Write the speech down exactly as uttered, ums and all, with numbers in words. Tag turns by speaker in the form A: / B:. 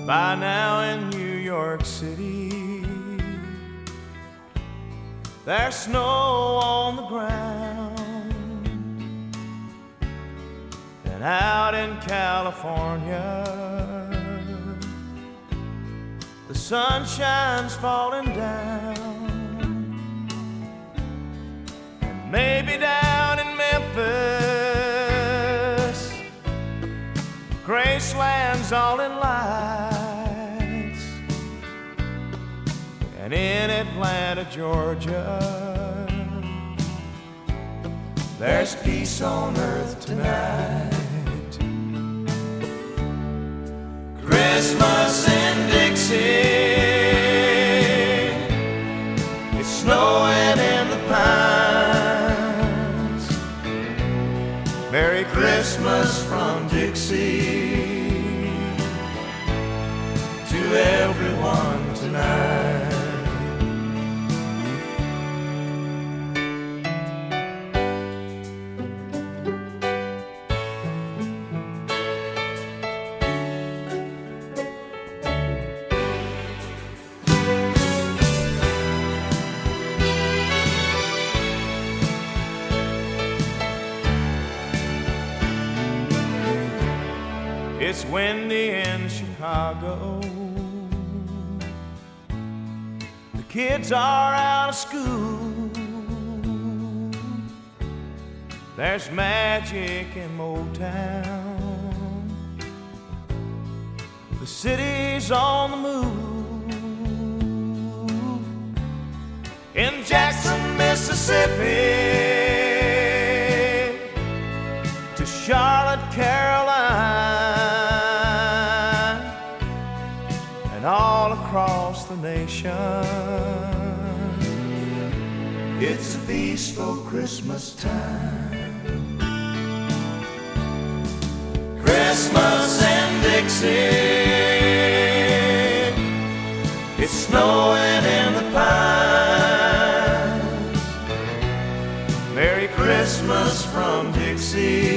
A: by now in New York City. There's snow on the ground, and out in California the sunshine's falling down. And maybe down in Memphis, Graceland's all in lights. And in Atlanta, Georgia, there's peace on earth tonight. Christmas in Dixie, it's snowing in the pines. Merry Christmas from Dixie to everyone tonight. It's windy in Chicago. The kids are out of school. There's magic in Motown. The city's on the move. In Jackson, Mississippi, to Charlotte, Carolina, all across the nation, it's a peaceful Christmas time. Christmas in Dixie, it's snowing in the pines. Merry Christmas from Dixie